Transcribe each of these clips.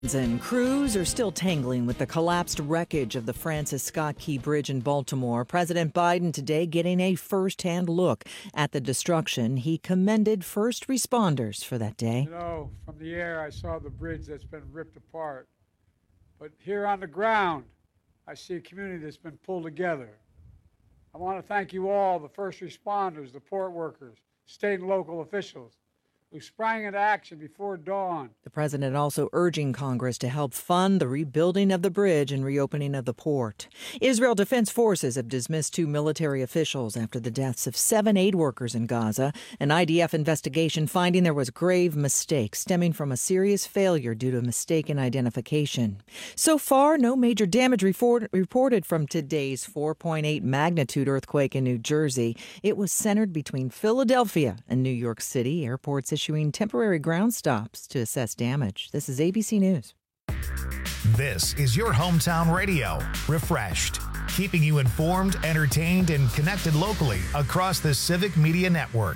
And crews are still tangling with the collapsed wreckage of the Francis Scott Key Bridge in Baltimore. President Biden today getting a first-hand look at the destruction. He commended first responders for that day. From the air, I saw the bridge that's been ripped apart. But here on the ground, I see a community that's been pulled together. I want to thank you all, the first responders, the port workers, state and local officials, who sprang into action before dawn. The president also urging Congress to help fund the rebuilding of the bridge and reopening of the port. Israel Defense Forces have dismissed 2 military officials after the deaths of 7 aid workers in Gaza. An IDF investigation finding there was grave mistake stemming from a serious failure due to mistaken identification. So far, no major damage reported from today's 4.8 magnitude earthquake in New Jersey. It was centered between Philadelphia and New York City. Airports issuing temporary ground stops to assess damage. This is ABC News. This is your hometown radio, Refreshed, keeping you informed, entertained, and connected locally across the Civic Media Network.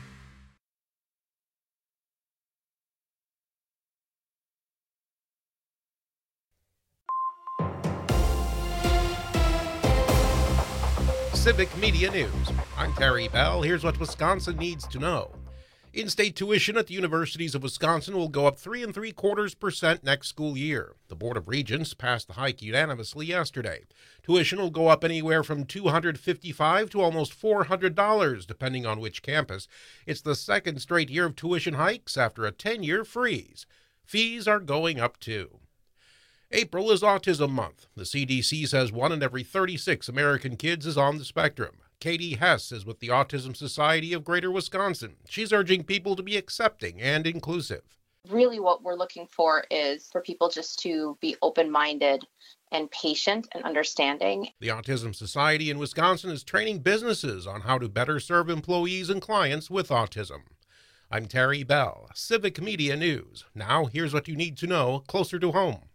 Civic Media News. I'm Terry Bell. Here's what Wisconsin needs to know. In-state tuition at the universities of Wisconsin will go up 3 3/4% next school year. The Board of Regents passed the hike unanimously yesterday. Tuition will go up anywhere from $255 to almost $400, depending on which campus. It's the second straight year of tuition hikes after a 10-year freeze. Fees are going up too. April is Autism Month. The CDC says 1 in every 36 American kids is on the spectrum. Katie Hess is with the Autism Society of Greater Wisconsin. She's urging people to be accepting and inclusive. Really what we're looking for is for people just to be open-minded and patient and understanding. The Autism Society in Wisconsin is training businesses on how to better serve employees and clients with autism. I'm Terry Bell, Civic Media News. Now, here's what you need to know closer to home.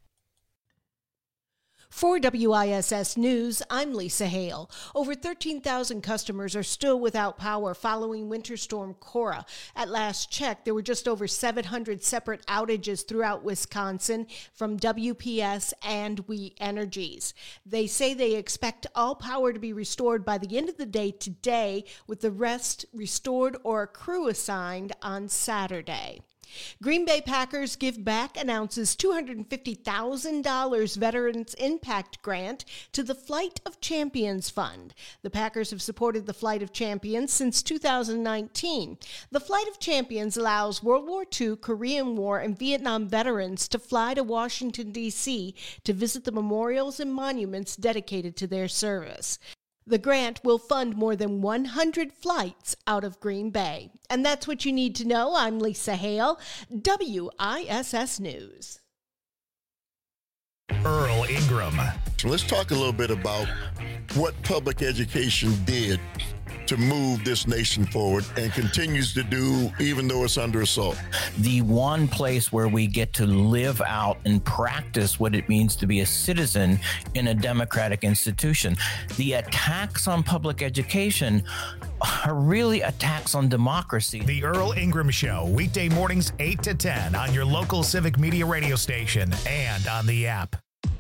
For WISS News, I'm Lisa Hale. Over 13,000 customers are still without power following Winter Storm Cora. At last check, there were just over 700 separate outages throughout Wisconsin from WPS and We Energies. They say they expect all power to be restored by the end of the day today, with the rest restored or a crew assigned on Saturday. Green Bay Packers Give Back announces $250,000 Veterans Impact Grant to the Flight of Champions Fund. The Packers have supported the Flight of Champions since 2019. The Flight of Champions allows World War II, Korean War, and Vietnam veterans to fly to Washington, D.C. to visit the memorials and monuments dedicated to their service. The grant will fund more than 100 flights out of Green Bay. And that's what you need to know. I'm Lisa Hale, WISS News. Earl Ingram. Let's talk a little bit about what public education did to move this nation forward and continues to do even though it's under assault. The one place where we get to live out and practice what it means to be a citizen in a democratic institution. The attacks on public education are really attacks on democracy. The Earl Ingram Show, weekday mornings 8 to 10 on your local Civic Media radio station and on the app.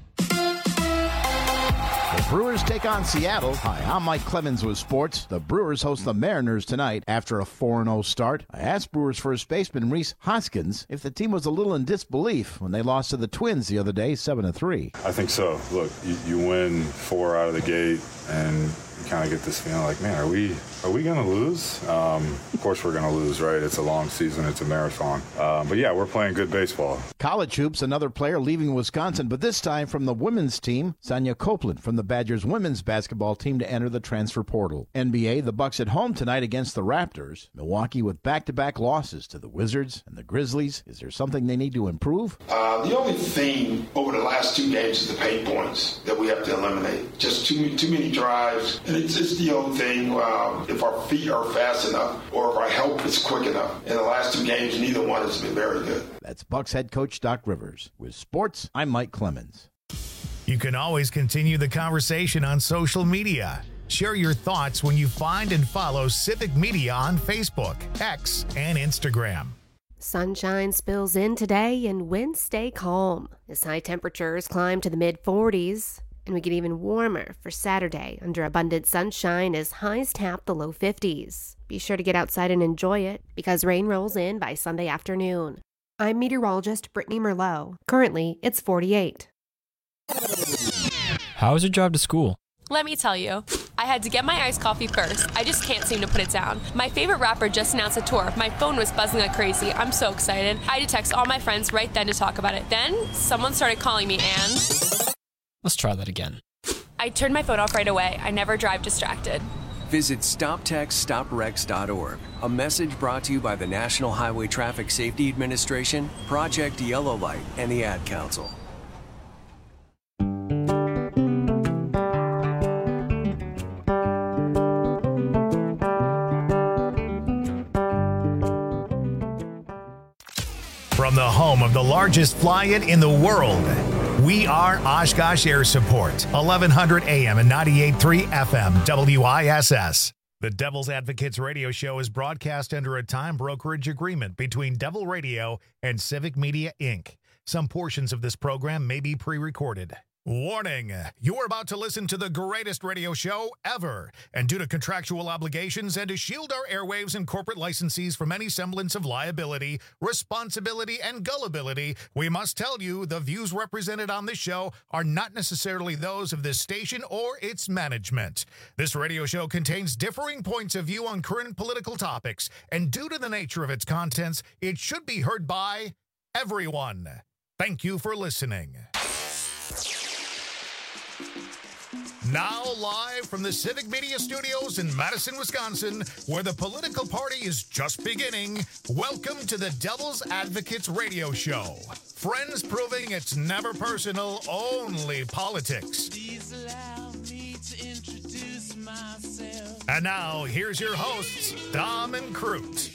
The Brewers take on Seattle. Hi, I'm Mike Clemens with sports. The Brewers host the Mariners tonight after a 4-0 start. I asked Brewers first baseman Rhys Hoskins if the team was a little in disbelief when they lost to the Twins the other day, 7-3. I think so. Look, you win 4 out of the gate, and you kind of get this feeling like, man, are we going to lose? Of course we're going to lose, right? It's a long season. It's a marathon. But, yeah, we're playing good baseball. College hoops, another player leaving Wisconsin, but this time from the women's team, Sonia Copeland from the Badgers women's basketball team to enter the transfer portal. NBA, the Bucks at home tonight against the Raptors. Milwaukee with back-to-back losses to the Wizards and the Grizzlies. Is there something they need to improve? The only thing over the last 2 games is the paint points that we have to eliminate. Just too many drives. And it's the old thing, if our feet are fast enough or if our help is quick enough. In the last 2 games, neither one has been very good. That's Bucks head coach Doc Rivers. With sports, I'm Mike Clemens. You can always continue the conversation on social media. Share your thoughts when you find and follow Civic Media on Facebook, X, and Instagram. Sunshine spills in today and winds stay calm as high temperatures climb to the mid-40s. And we get even warmer for Saturday under abundant sunshine as highs tap the low 50s. Be sure to get outside and enjoy it because rain rolls in by Sunday afternoon. I'm meteorologist Brittany Merlot. Currently, it's 48. How was your drive to school? Let me tell you, I had to get my iced coffee first. I just can't seem to put it down. My favorite rapper just announced a tour. My phone was buzzing like crazy. I'm so excited. I had to text all my friends right then to talk about it. Then, someone started calling me and... Let's try that again. I turned my phone off right away. I never drive distracted. Visit StopTextStopWrecks.org. A message brought to you by the National Highway Traffic Safety Administration, Project Yellow Light, and the Ad Council. From the home of the largest fly-in in the world, we are Oshkosh Air Support, 1100 AM and 98.3 FM, WISS. The Devil's Advocates radio show is broadcast under a time brokerage agreement between Devil Radio and Civic Media, Inc. Some portions of this program may be pre-recorded. Warning, you're about to listen to the greatest radio show ever. And due to contractual obligations and to shield our airwaves and corporate licensees from any semblance of liability, responsibility, and gullibility, we must tell you the views represented on this show are not necessarily those of this station or its management. This radio show contains differing points of view on current political topics, and due to the nature of its contents, it should be heard by everyone. Thank you for listening. Now live from the Civic Media Studios in Madison, Wisconsin, where the political party is just beginning, welcome to the Devil's Advocates radio show. Friends proving it's never personal, only politics. Please allow me to introduce myself. And now, here's your hosts, Dom and Crute.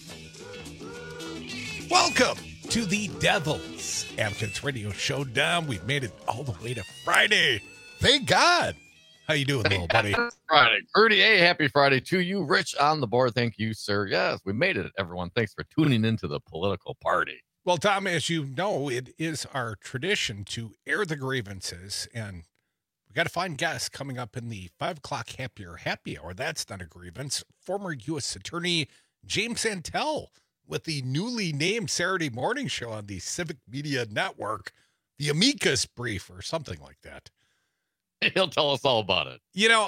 Welcome to the Devil's Advocates radio show, Dom. We've made it all the way to Friday. Thank God. How you doing, little buddy? Friday. Rudy, hey, happy Friday to you. Rich on the board. Thank you, sir. Yes, we made it, everyone. Thanks for tuning into the political party. Well, Tom, as you know, it is our tradition to air the grievances, and we got to find guests coming up in the 5 o'clock happy hour. That's not a grievance. Former U.S. Attorney James Santel with the newly named Saturday morning show on the Civic Media Network, the Amicus Brief or something like that. He'll tell us all about it. You know,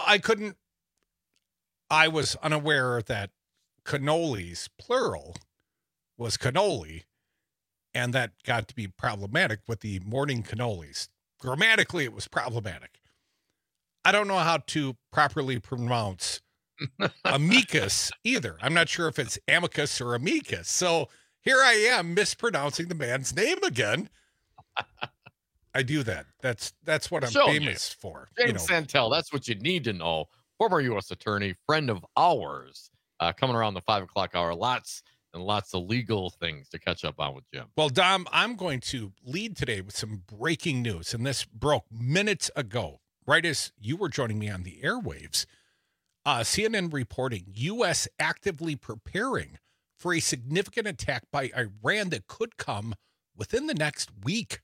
I was unaware that cannolis, plural, was cannoli, and that got to be problematic with the morning cannolis. Grammatically, it was problematic. I don't know how to properly pronounce amicus either. I'm not sure if it's amicus or amicus. So here I am mispronouncing the man's name again. I do that. That's what I'm famous for. James Santel, that's what you need to know. Former U.S. attorney, friend of ours, coming around the 5 o'clock hour. Lots and lots of legal things to catch up on with Jim. Well, Dom, I'm going to lead today with some breaking news, and this broke minutes ago, right as you were joining me on the airwaves. CNN reporting U.S. actively preparing for a significant attack by Iran that could come within the next week.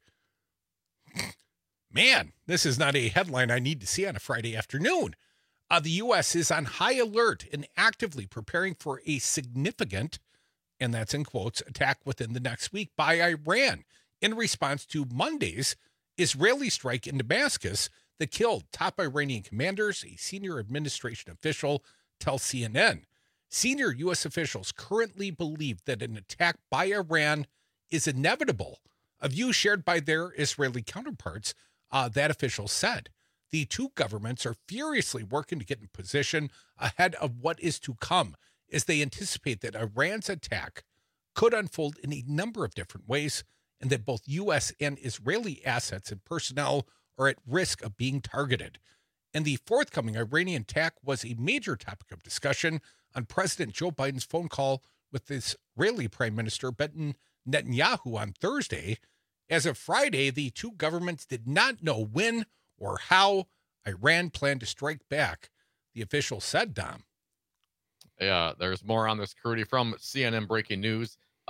Man, this is not a headline I need to see on a Friday afternoon. The U.S. is on high alert and actively preparing for a significant, and that's in quotes, attack within the next week by Iran in response to Monday's Israeli strike in Damascus that killed top Iranian commanders, a senior administration official tells CNN. Senior U.S. officials currently believe that an attack by Iran is inevitable, a view shared by their Israeli counterparts, that official said. The two governments are furiously working to get in position ahead of what is to come, as they anticipate that Iran's attack could unfold in a number of different ways, and that both U.S. and Israeli assets and personnel are at risk of being targeted. And the forthcoming Iranian attack was a major topic of discussion on President Joe Biden's phone call with Israeli Prime Minister Benjamin Netanyahu on Thursday. As of Friday, the two governments did not know when or how Iran planned to strike back, the official said, Dom. Yeah, there's more on this, Crudy, from CNN Breaking News.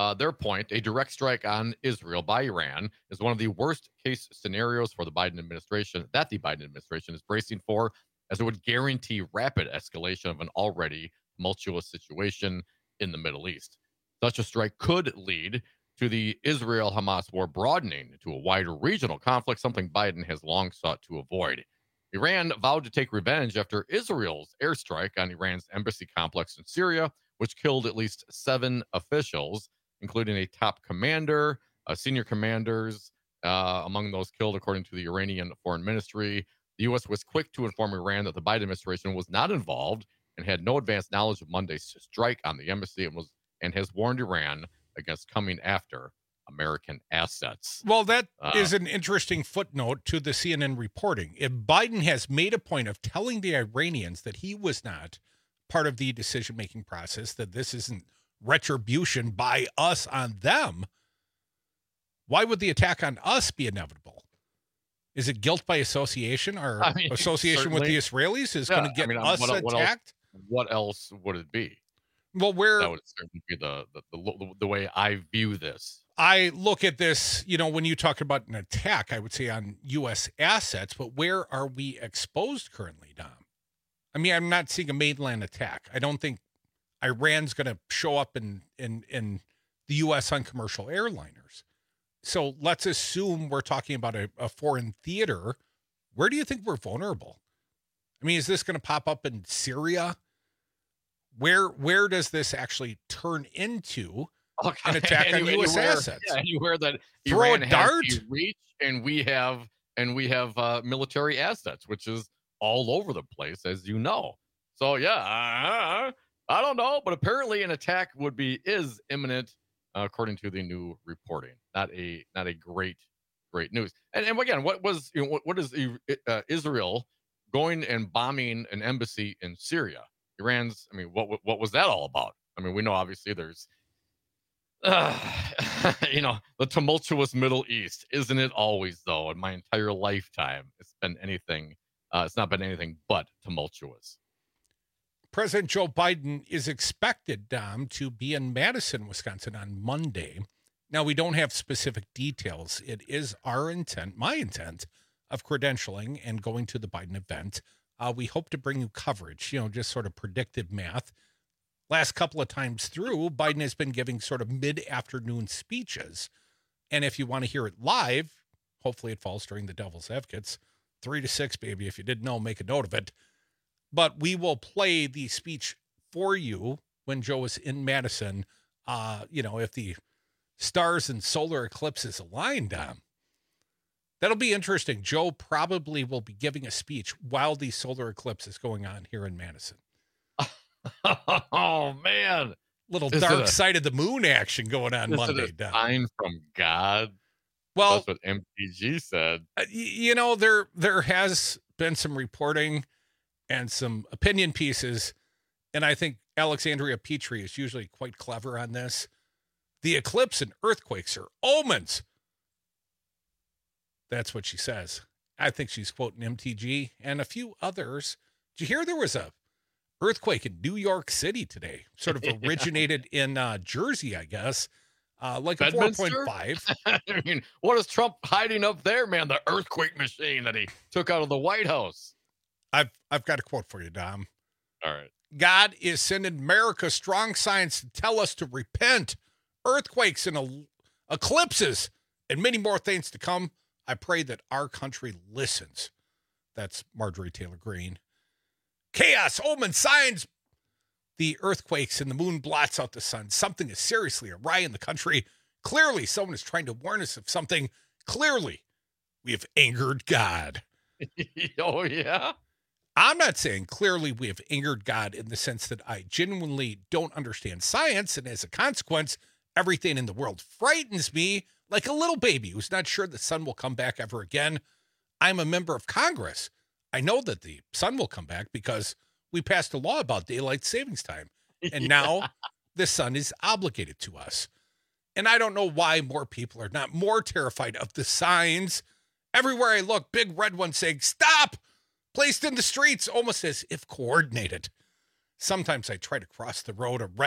their point, a direct strike on Israel by Iran is one of the worst case scenarios for the Biden administration that the Biden administration is bracing for, as it would guarantee rapid escalation of an already tumultuous situation in the Middle East. Such a strike could lead to the Israel-Hamas war broadening into a wider regional conflict, something Biden has long sought to avoid. Iran vowed to take revenge after Israel's airstrike on Iran's embassy complex in Syria, which killed at least 7 officials, including a top commander, senior commanders. Among those killed, according to the Iranian Foreign Ministry, the U.S. was quick to inform Iran that the Biden administration was not involved and had no advanced knowledge of Monday's strike on the embassy, and has warned Iran against coming after American assets. Well, that is an interesting footnote to the CNN reporting. If Biden has made a point of telling the Iranians that he was not part of the decision-making process, that this isn't retribution by us on them, why would the attack on us be inevitable? Is it guilt by association, or association with the Israelis is going to get us attacked? What else would it be? Well, that would certainly be the way I view this. I look at this, when you talk about an attack, I would say on U.S. assets, but where are we exposed currently, Dom? I mean, I'm not seeing a mainland attack. I don't think Iran's going to show up in the U.S. on commercial airliners. So let's assume we're talking about a foreign theater. Where do you think we're vulnerable? I mean, is this going to pop up in Syria? Where does this actually turn into an attack on U.S. assets? Yeah, anywhere that throw Iran a dart, has reach, and we have military assets, which is all over the place, as you know. So yeah, I don't know, but apparently an attack is imminent, according to the new reporting. Not a great news. And again, what is Israel going and bombing an embassy in Syria? Iran's, what was that all about? I mean, we know obviously there's, the tumultuous Middle East. Isn't it always, though? In my entire lifetime, it's not been anything but tumultuous. President Joe Biden is expected, Dom, to be in Madison, Wisconsin on Monday. Now, we don't have specific details. It is my intent, of credentialing and going to the Biden event. We hope to bring you coverage, just sort of predictive math. Last couple of times through, Biden has been giving sort of mid-afternoon speeches. And if you want to hear it live, hopefully it falls during the Devil's Advocates, 3 to 6, baby. If you didn't know, make a note of it. But we will play the speech for you when Joe is in Madison. If the stars and solar eclipses align, Dom. That'll be interesting. Joe probably will be giving a speech while the solar eclipse is going on here in Madison. Oh, man. Little dark side of the moon action going on Monday. Is it a sign from God? Well, that's what MTG said. There has been some reporting and some opinion pieces, and I think Alexandria Petrie is usually quite clever on this. The eclipse and earthquakes are omens. That's what she says. I think she's quoting MTG and a few others. Did you hear there was a earthquake in New York City today? Sort of originated in Jersey, I guess. Like a 4.5. I mean, what is Trump hiding up there, man? The earthquake machine that he took out of the White House. I've got a quote for you, Dom. All right. God is sending America strong signs to tell us to repent. Earthquakes and eclipses and many more things to come. I pray that our country listens. That's Marjorie Taylor Greene. Chaos, omen, signs. The earthquakes and the moon blots out the sun. Something is seriously awry in the country. Clearly, someone is trying to warn us of something. Clearly, we have angered God. Oh, yeah? I'm not saying clearly we have angered God in the sense that I genuinely don't understand science, and as a consequence, everything in the world frightens me like a little baby who's not sure the sun will come back ever again. I'm a member of Congress. I know that the sun will come back because we passed a law about daylight savings time. And now the sun is obligated to us. And I don't know why more people are not more terrified of the signs. Everywhere I look, big red ones saying, stop, placed in the streets, almost as if coordinated. Sometimes I try to cross the road, a red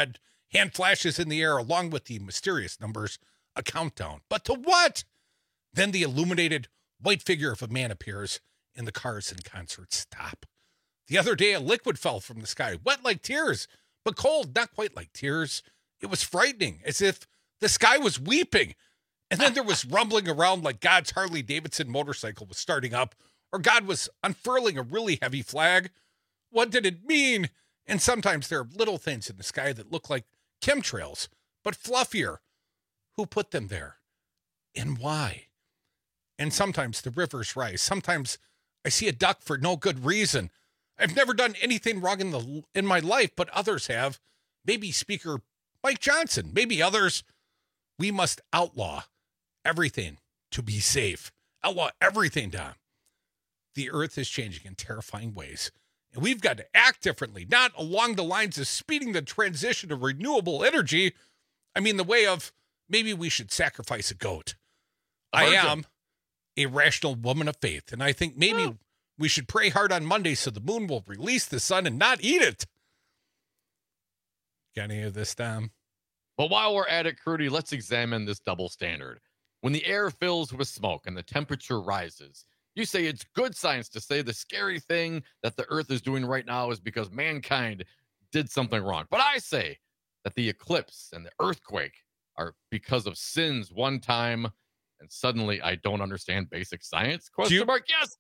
Hand flashes in the air along with the mysterious numbers, a countdown. But to what? Then the illuminated white figure of a man appears and the cars and concerts stop. The other day, a liquid fell from the sky, wet like tears, but cold, not quite like tears. It was frightening, as if the sky was weeping. And then there was rumbling around like God's Harley-Davidson motorcycle was starting up, or God was unfurling a really heavy flag. What did it mean? And sometimes there are little things in the sky that look like chemtrails, but fluffier. Who put them there? And why? And sometimes the rivers rise. Sometimes I see a duck for no good reason. I've never done anything wrong in my life, but others have. Maybe Speaker Mike Johnson, maybe others. We must outlaw everything to be safe. Outlaw everything, Dom. The earth is changing in terrifying ways, and we've got to act differently, not along the lines of speeding the transition to renewable energy. I mean, the way of maybe we should sacrifice a goat. I am a rational woman of faith, and I think maybe we should pray hard on Monday so the moon will release the sun and not eat it. Got any of this, Dom? But while we're at it, Crudy, let's examine this double standard. When the air fills with smoke and the temperature rises, you say it's good science to say the scary thing that the earth is doing right now is because mankind did something wrong. But I say that the eclipse and the earthquake are because of sins one time, and suddenly I don't understand basic science? Question mark, yes.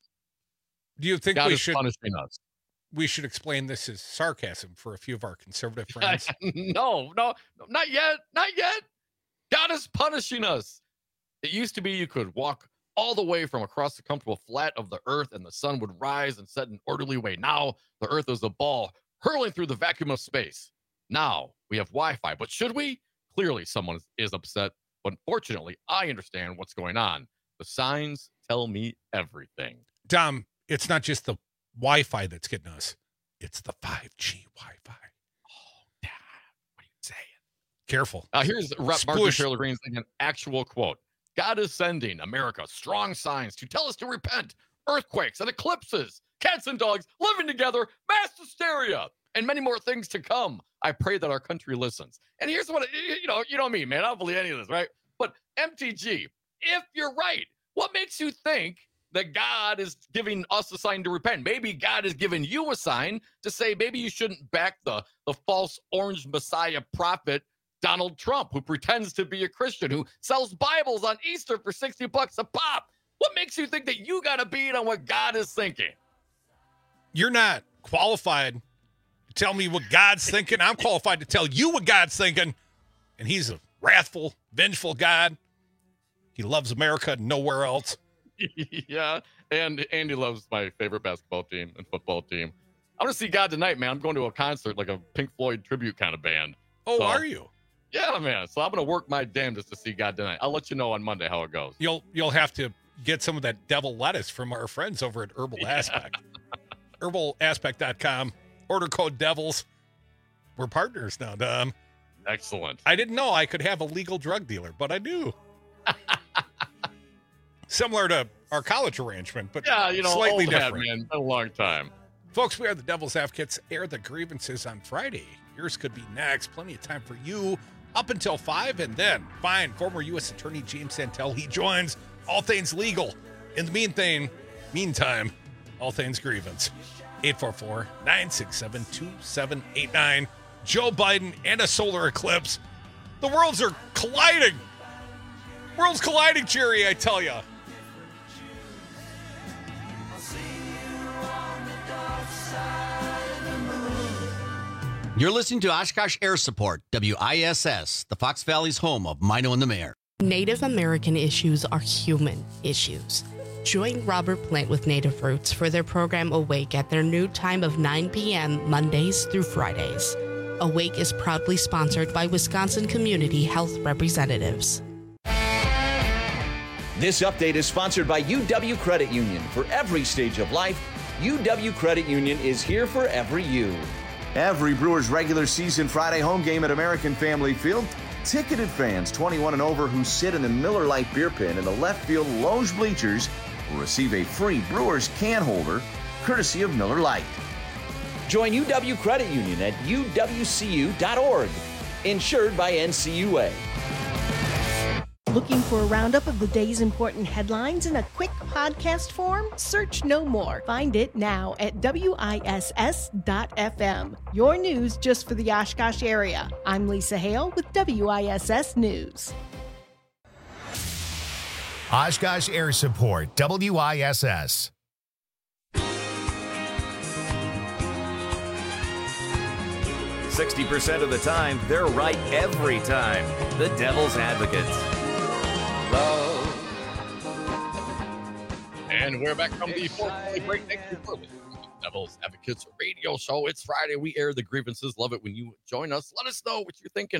Do you think God we is should punishing us? We should explain this as sarcasm for a few of our conservative friends? No, not yet. Not yet. God is punishing us. It used to be you could walk all the way from across the comfortable flat of the earth and the sun would rise and set in an orderly way. Now the earth is a ball hurling through the vacuum of space. Now we have Wi-Fi, but should we? Clearly someone is upset, but fortunately I understand what's going on. The signs tell me everything. Dom, it's not just the Wi-Fi that's getting us. It's the 5G Wi-Fi. Oh, Dad, what are you saying? Careful. Here's Rep. Marjorie Taylor Greene's an actual quote. God is sending America strong signs to tell us to repent. Earthquakes and eclipses, cats and dogs living together, mass hysteria, and many more things to come. I pray that our country listens. And here's what, you know me, man. I don't believe any of this, right? But MTG, if you're right, what makes you think that God is giving us a sign to repent? Maybe God is giving you a sign to say maybe you shouldn't back the false orange messiah prophet Donald Trump, who pretends to be a Christian, who sells Bibles on Easter for $60 a pop. What makes you think that you got to beat on what God is thinking? You're not qualified to tell me what God's thinking. I'm qualified to tell you what God's thinking. And he's a wrathful, vengeful God. He loves America and nowhere else. Yeah, and Andy loves my favorite basketball team and football team. I'm going to see God tonight, man. I'm going to a concert, like a Pink Floyd tribute kind of band. Oh, so, are you? Yeah, man. So I'm going to work my damnedest to see God tonight. I'll let you know on Monday how it goes. You'll have to get some of that devil lettuce from our friends over at Herbal Aspect. Herbalaspect.com. Order code DEVILS. We're partners now, Dom. Excellent. I didn't know I could have a legal drug dealer, but I do. Similar to our college arrangement, but slightly different. Man, been a long time. Folks, we are the Devil's Advocates. Air the grievances on Friday. Yours could be next. Plenty of time for you up until 5, and then fine. Former U.S. Attorney James Santel, he joins. All things legal. In the meantime, all things grievance. 844-967-2789. Joe Biden and a solar eclipse. The worlds are colliding. Worlds colliding, Jerry, I tell you. You're listening to Oshkosh Air Support, WISS, the Fox Valley's home of Mino and the Mayor. Native American issues are human issues. Join Robert Plant with Native Roots for their program Awake at their new time of 9 p.m. Mondays through Fridays. Awake is proudly sponsored by Wisconsin Community Health Representatives. This update is sponsored by UW Credit Union. For every stage of life, UW Credit Union is here for every you. Every Brewers regular season Friday home game at American Family Field, ticketed fans 21 and over who sit in the Miller Lite beer pen in the left field lounge bleachers will receive a free Brewers can holder courtesy of Miller Lite. Join UW Credit Union at uwcu.org. Insured by NCUA. Looking for a roundup of the day's important headlines in a quick podcast form? Search No More. Find it now at WISS.FM. Your news just for the Oshkosh area. I'm Lisa Hale with WISS News. Oshkosh Air Support, WISS. "60% of the time, they're right every time." The Devil's Advocates. And we're back from the fourth break. Thank you for listening to the Devil's Advocates radio show. It's Friday. We air the grievances. Love it when you join us. Let us know what you're thinking.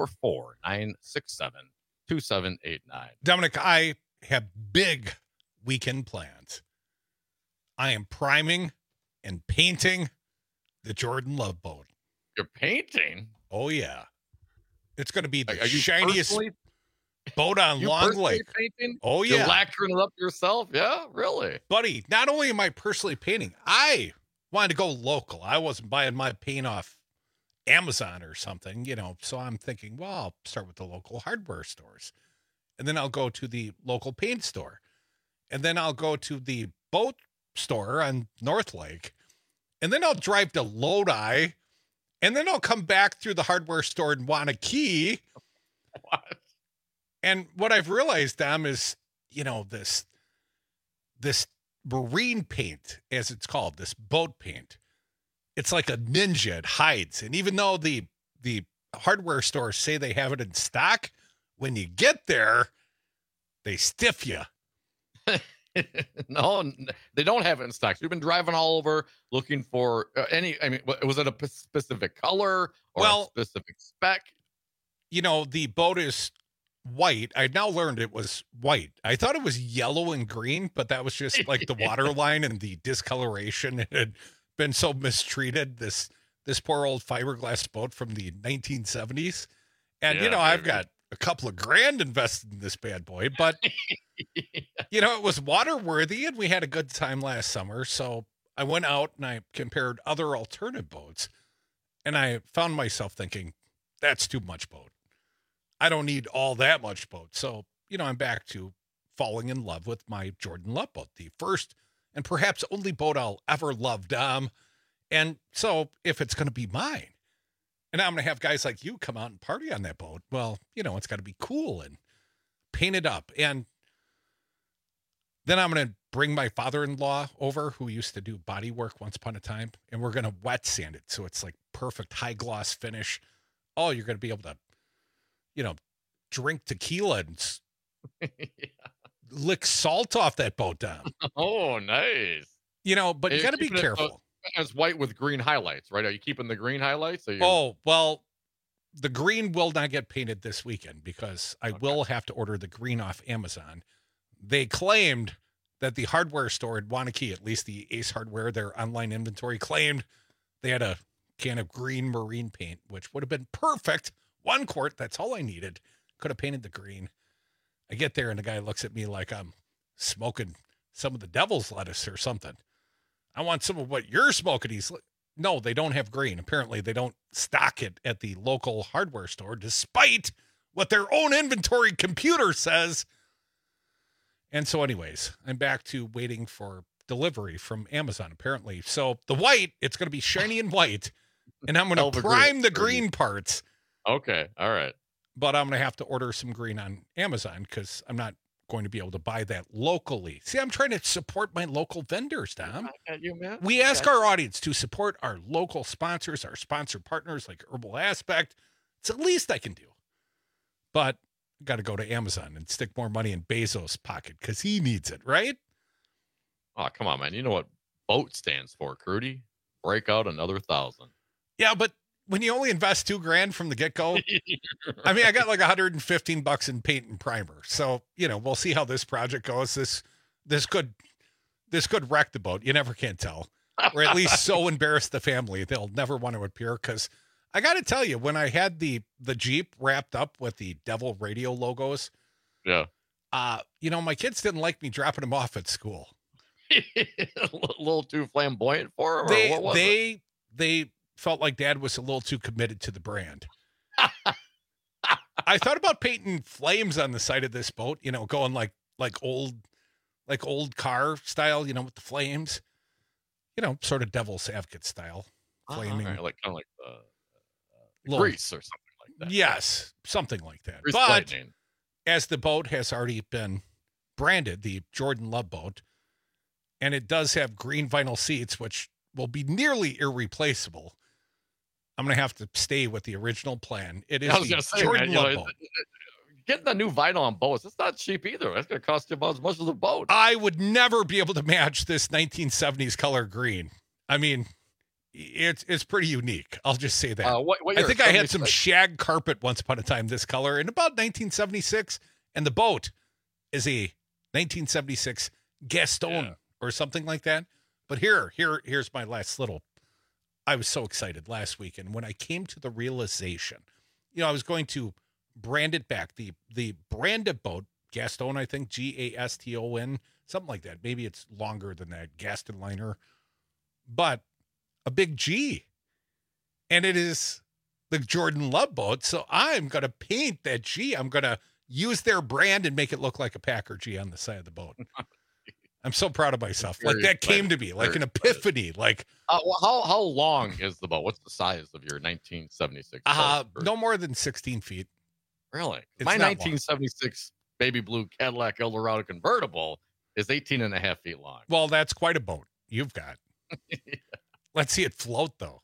844-967-2789. Dominic, I have big weekend plans. I am priming and painting the Jordan Love boat. You're painting? Oh, yeah. It's going to be the Are you shiniest boat on Long Lake. Painting? Oh, yeah. You're lacquering it up yourself? Yeah, really? Buddy, not only am I personally painting, I wanted to go local. I wasn't buying my paint off Amazon or something, so I'm thinking, well, I'll start with the local hardware stores. And then I'll go to the local paint store. And then I'll go to the boat store on North Lake. And then I'll drive to Lodi. And then I'll come back through the hardware store in Wanakee. What? And what I've realized, Dom, is, this marine paint, as it's called, this boat paint, it's like a ninja. It hides. And even though the hardware stores say they have it in stock, when you get there, they stiff you. No, they don't have it in stock. So you've been driving all over looking for was it a specific color or a specific spec? The boat is white. I now learned it was white. I thought it was yellow and green, but that was just like the water line and the discoloration. It had been so mistreated. This poor old fiberglass boat from the 1970s. And, I've got a couple of grand invested in this bad boy, but it was water worthy and we had a good time last summer. So I went out and I compared other alternative boats and I found myself thinking, that's too much boat. I don't need all that much boat. So, I'm back to falling in love with my Jordan Love boat, the first and perhaps only boat I'll ever love, Dom. And so if it's going to be mine, and I'm going to have guys like you come out and party on that boat, well, it's got to be cool and painted up. And then I'm going to bring my father-in-law over who used to do body work once upon a time, and we're going to wet sand it so it's like perfect high gloss finish. Oh, you're going to be able to, drink tequila and lick salt off that boat down. Oh, nice. But you got to be careful. It's white with green highlights, right? Are you keeping the green highlights? Oh, well, the green will not get painted this weekend because I will have to order the green off Amazon. They claimed that the hardware store in Wanakee, at least the Ace Hardware, their online inventory, claimed they had a can of green marine paint, which would have been perfect. 1 quart, that's all I needed. Could have painted the green. I get there and the guy looks at me like I'm smoking some of the devil's lettuce or something. I want some of what you're smoking. No, they don't have green. Apparently they don't stock it at the local hardware store, despite what their own inventory computer says. And so anyways, I'm back to waiting for delivery from Amazon, apparently. So the white, it's going to be shiny and white, and I'm going to prime the green parts. Okay, all right. But I'm going to have to order some green on Amazon because I'm not going to be able to buy that locally. See, I'm trying to support my local vendors, Tom. We ask our audience to support our local sponsors, our sponsor partners like Herbal Aspect. It's the least I can do. But I got to go to Amazon and stick more money in Bezos' pocket because he needs it, right? Oh, come on, man. You know what BOAT stands for, Crudy? Break out another 1,000. Yeah, but when you only invest $2,000 from the get-go, I mean, I got like $115 in paint and primer. So, we'll see how this project goes. This could wreck the boat. You never can tell. Or at least so embarrass the family. They'll never want to appear. Because I got to tell you, when I had the Jeep wrapped up with the Devil Radio logos, yeah, my kids didn't like me dropping them off at school. A little too flamboyant for them? They felt like Dad was a little too committed to the brand. I thought about painting flames on the side of this boat, going like old car style, with the flames, sort of devil's advocate style, flaming, right, kind of like the little, grease or something like that. Yes, something like that. Grease but lightning. as the boat has already been branded, the Jordan Love boat, and it does have green vinyl seats, which will be nearly irreplaceable. I'm going to have to stay with the original plan. It is the Jordan Love boat. Getting the new vinyl on boats, it's not cheap either. That's going to cost you about as much as a boat. I would never be able to match this 1970s color green. I mean, it's pretty unique. I'll just say that. What I think I had some shag carpet once upon a time this color in about 1976, and the boat is a 1976 Gaston or something like that. But here's my last little. I was so excited last weekend when I came to the realization, I was going to brand it back. The branded boat, Gaston, I think, Gaston, something like that. Maybe it's longer than that, Gaston liner, but a big G. And it is the Jordan Love boat. So I'm going to paint that G. I'm going to use their brand and make it look like a Packer G on the side of the boat. I'm so proud of myself. Like that came to me like an epiphany. Like, how long is the boat? What's the size of your 1976? No more than 16 feet. Really? It's My not 1976 baby blue Cadillac Eldorado convertible is 18 and a half feet long. Well, that's quite a boat you've got. Let's see it float though.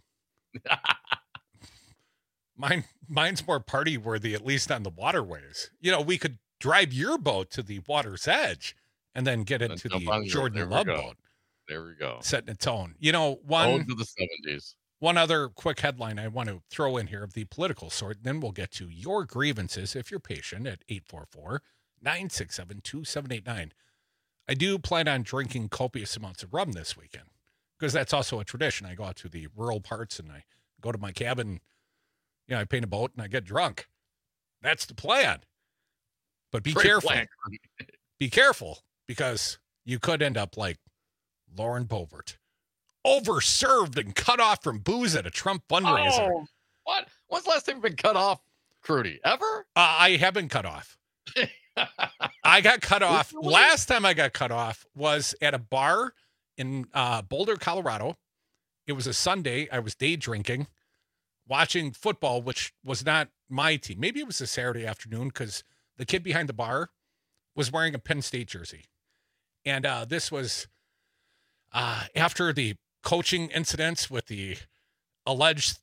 Mine's more party worthy, at least on the waterways. We could drive your boat to the water's edge and then get into the Jordan Love boat. There we go. Setting its own. Ode to the 70s. One other quick headline I want to throw in here of the political sort, then we'll get to your grievances, if you're patient, at 844-967-2789. I do plan on drinking copious amounts of rum this weekend, because that's also a tradition. I go out to the rural parts and I go to my cabin, I paint a boat and I get drunk. That's the plan. But be careful. Be careful, because you could end up like Lauren Boebert, overserved and cut off from booze at a Trump fundraiser. Oh, what? When's the last time you've been cut off, Crudy? Ever? I have been cut off. I got cut off. Last time I got cut off was at a bar in Boulder, Colorado. It was a Sunday. I was day drinking, watching football, which was not my team. Maybe it was a Saturday afternoon, because the kid behind the bar was wearing a Penn State jersey. And this was after the coaching incidents with the alleged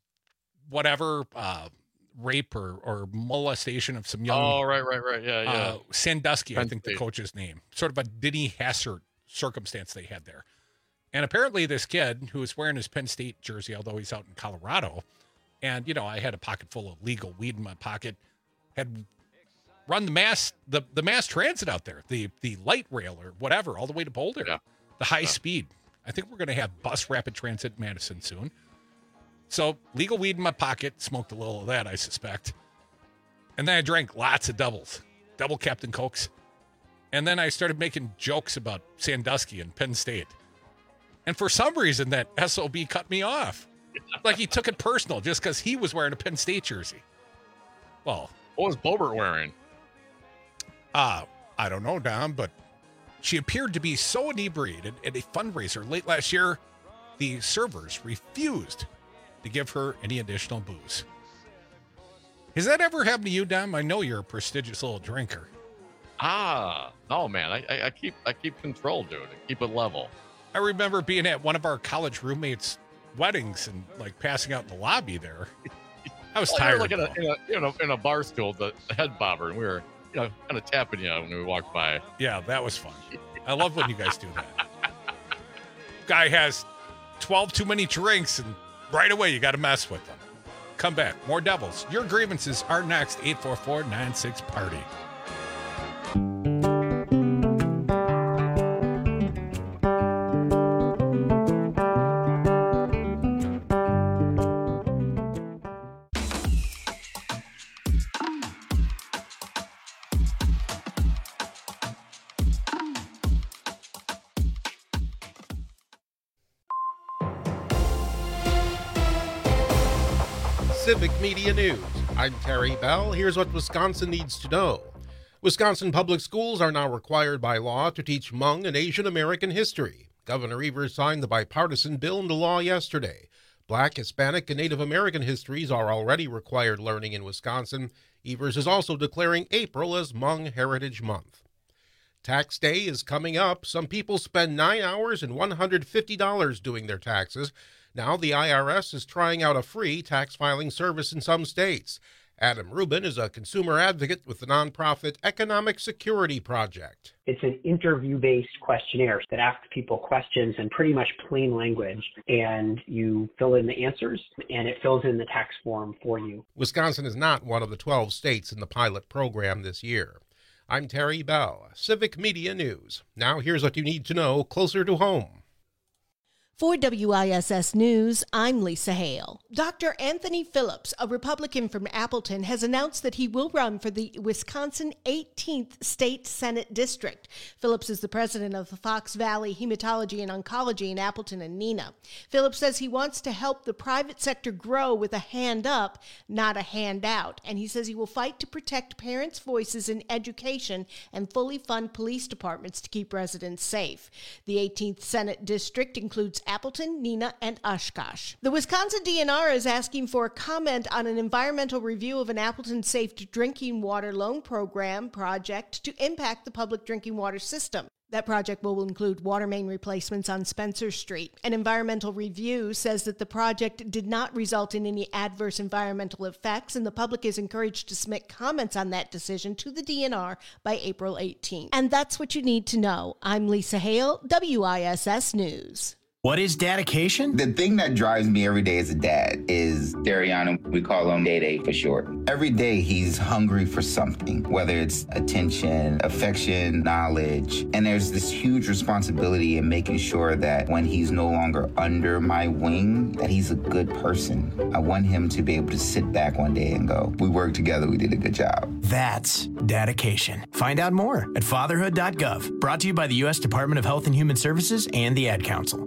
rape or molestation of some young. Oh, right. Yeah. Sandusky, I think the coach's name. Sort of a Denny Hassert circumstance they had there. And apparently this kid who was wearing his Penn State jersey, although he's out in Colorado, and, I had a pocket full of legal weed in my pocket, had run the mass transit out there, the light rail or whatever, all the way to Boulder, the high speed. I think we're going to have bus rapid transit in Madison soon. So legal weed in my pocket, smoked a little of that, I suspect. And then I drank lots of double Captain Cokes. And then I started making jokes about Sandusky and Penn State. And for some reason that SOB cut me off. Like he took it personal just because he was wearing a Penn State jersey. Well, what was Boebert wearing? I don't know, Dom, but she appeared to be so inebriated at a fundraiser late last year, the servers refused to give her any additional booze. Has that ever happened to you, Dom? I know you're a prestigious little drinker. No, man. I keep control, dude. I keep it level. I remember being at one of our college roommates' weddings and like passing out in the lobby there. I was tired. We were like in a bar stool, the head bobber, and we were kind of tapping you when we walked by. Yeah, that was fun. I love when you guys do that. Guy has 12 too many drinks, and right away you got to mess with them. Come back. More Devils. Your grievances are next. 844-96-PARTY. Civic Media News I'm Terry Bell. Here's what Wisconsin needs to know. Wisconsin public schools are now required by law to teach Hmong and Asian American history. Governor Evers signed the bipartisan bill into law yesterday. Black, Hispanic, and Native American histories are already required learning in Wisconsin. Evers is also declaring April as Hmong Heritage Month. Tax day is coming up. Some people spend 9 hours and $150 doing their taxes. Now the IRS is trying out a free tax filing service in some states. Adam Rubin is a consumer advocate with the nonprofit Economic Security Project. It's an interview-based questionnaire that asks people questions in pretty much plain language, and you fill in the answers, and it fills in the tax form for you. Wisconsin is not one of the 12 states in the pilot program this year. I'm Terry Bell, Civic Media News. Now here's what you need to know closer to home. For WISS News, I'm Lisa Hale. Dr. Anthony Phillips, a Republican from Appleton, has announced that he will run for the Wisconsin 18th State Senate District. Phillips is the president of the Fox Valley Hematology and Oncology in Appleton and Neenah. Phillips says he wants to help the private sector grow with a hand up, not a handout. And he says he will fight to protect parents' voices in education and fully fund police departments to keep residents safe. The 18th Senate District includes Appleton, Neenah, and Oshkosh. The Wisconsin DNR is asking for a comment on an environmental review of an Appleton Safe Drinking Water Loan Program project to impact the public drinking water system. That project will include water main replacements on Spencer Street. An environmental review says that the project did not result in any adverse environmental effects, and the public is encouraged to submit comments on that decision to the DNR by April 18th. And that's what you need to know. I'm Lisa Hale, WISS News. What is dedication? The thing that drives me every day as a dad is Dariana. We call him Day for short. Every day he's hungry for something, whether it's attention, affection, knowledge. And there's this huge responsibility in making sure that when he's no longer under my wing, that he's a good person. I want him to be able to sit back one day and go, we worked together, we did a good job. That's dedication. Find out more at fatherhood.gov. Brought to you by the U.S. Department of Health and Human Services and the Ad Council.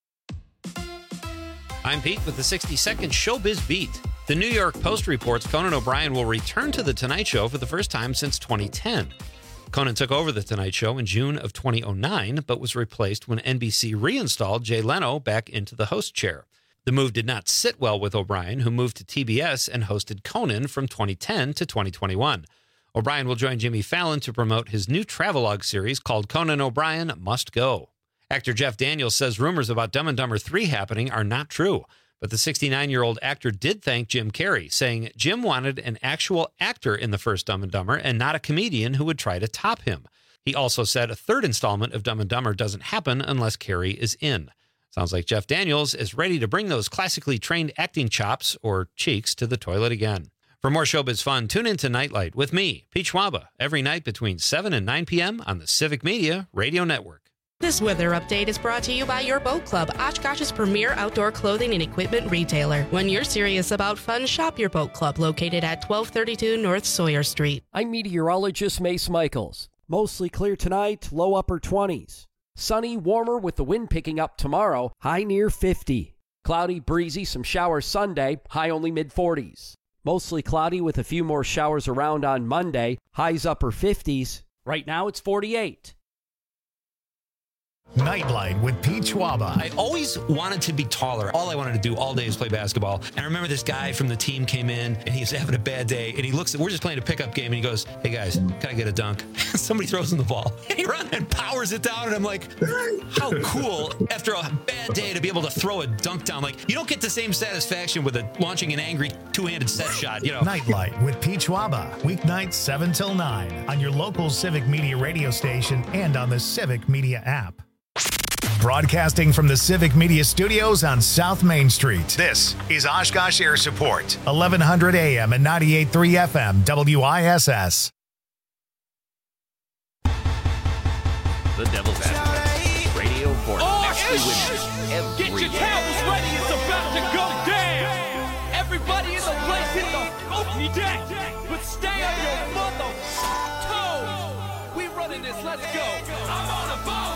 I'm Pete with the 60-second Showbiz Beat. The New York Post reports Conan O'Brien will return to The Tonight Show for the first time since 2010. Conan took over The Tonight Show in June of 2009, but was replaced when NBC reinstalled Jay Leno back into the host chair. The move did not sit well with O'Brien, who moved to TBS and hosted Conan from 2010 to 2021. O'Brien will join Jimmy Fallon to promote his new travelogue series called Conan O'Brien Must Go. Actor Jeff Daniels says rumors about Dumb and Dumber 3 happening are not true. But the 69-year-old actor did thank Jim Carrey, saying Jim wanted an actual actor in the first Dumb and Dumber and not a comedian who would try to top him. He also said a third installment of Dumb and Dumber doesn't happen unless Carrey is in. Sounds like Jeff Daniels is ready to bring those classically trained acting chops or cheeks to the toilet again. For more showbiz fun, tune in to Nightlight with me, Pete Schwaba, every night between 7 and 9 p.m. on the Civic Media Radio Network. This weather update is brought to you by your Boat Club, Oshkosh's premier outdoor clothing and equipment retailer. When you're serious about fun, shop your Boat Club, located at 1232 North Sawyer Street. I'm meteorologist Mace Michaels. Mostly clear tonight, low upper 20s. Sunny, warmer with the wind picking up tomorrow, high near 50. Cloudy, breezy, some showers Sunday, high only mid-40s. Mostly cloudy with a few more showers around on Monday, highs upper 50s. Right now it's 48. Nightlight with Pete Schwaba. I always wanted to be taller. All I wanted to do all day is play basketball. And I remember this guy from the team came in and he's having a bad day. And he looks at, we're just playing a pickup game. And he goes, hey guys, can I get a dunk? Somebody throws him the ball. And he runs and powers it down. And I'm like, how cool after a bad day to be able to throw a dunk down. Like, you don't get the same satisfaction with launching an angry two-handed set shot, you know. Nightlight with Pete Schwaba. Weeknights 7 till 9 on your local Civic Media radio station and on the Civic Media app. Broadcasting from the Civic Media Studios on South Main Street, this is Oshkosh Air Support, 1100 AM and 98.3 FM, WISS. The Devil's Advocate, radio for Nestle winners every Get your day. towels ready, it's about to go down. Everybody in the place hit the opening deck, but stay on your mother toes. We running this, let's go. I'm on a boat.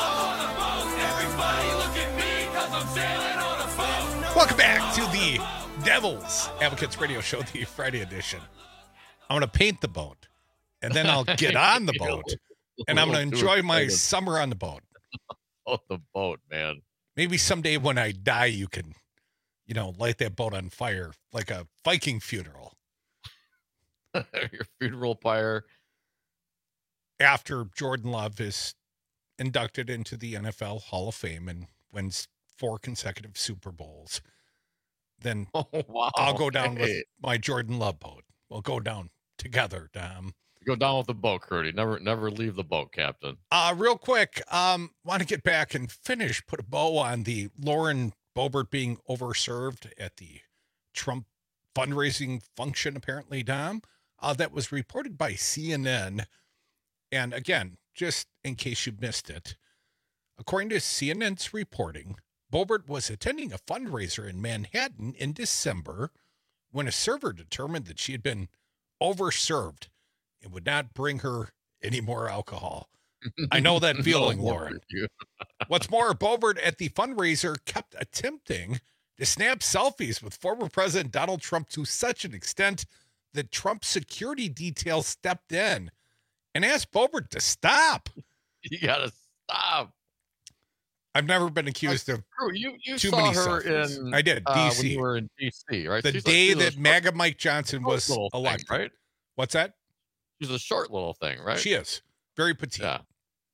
Welcome back to the Devil's Advocates Radio Show, the Friday edition. I'm going to paint the boat, and then I'll get on the boat, and I'm going to enjoy my summer on the boat. Oh, the boat, man. Maybe someday when I die, you can, light that boat on fire like a Viking funeral. Your funeral pyre. After Jordan Love is inducted into the NFL Hall of Fame and wins 4 consecutive Super Bowls, then I'll go down with my Jordan Love boat. We'll go down together, Dom. Go down with the boat, Curdy. Never leave the boat, Captain. Real quick, want to get back and put a bow on the Lauren Boebert being overserved at the Trump fundraising function, apparently, Dom. That was reported by CNN. And again, just in case you missed it, according to CNN's reporting, Boebert was attending a fundraiser in Manhattan in December when a server determined that she had been overserved and would not bring her any more alcohol. I know that feeling, Lauren. What's more, Boebert at the fundraiser kept attempting to snap selfies with former President Donald Trump to such an extent that Trump's security detail stepped in and asked Boebert to stop. You gotta stop. I've never been accused of you too saw many her selfies. in I did, DC. when you were in DC, right? The day that MAGA Mike Johnson was elected. Thing, right? What's that? She's a short little thing, right? She is. Very petite. Yeah.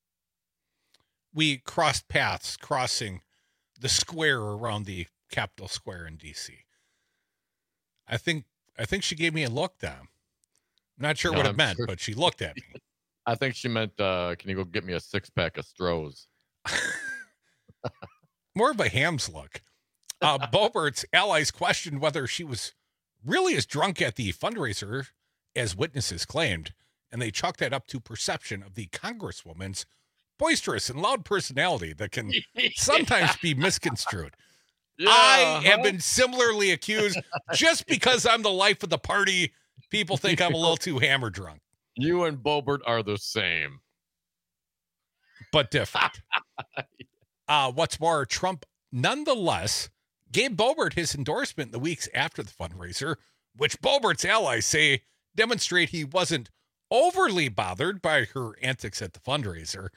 We crossed paths crossing the square around the Capitol Square in DC. I think she gave me a look, Dom. I'm not sure what it meant, but she looked at me. I think she meant, can you go get me a 6-pack of Strohs? More of a Hams look. Boebert's allies questioned whether she was really as drunk at the fundraiser as witnesses claimed, and they chalked that up to perception of the Congresswoman's boisterous and loud personality that can sometimes be misconstrued. Yeah, I have been similarly accused just because I'm the life of the party. People think I'm a little too hammer drunk. You and Boebert are the same. But different. What's more, Trump nonetheless gave Boebert his endorsement in the weeks after the fundraiser, which Boebert's allies say demonstrate he wasn't overly bothered by her antics at the fundraiser.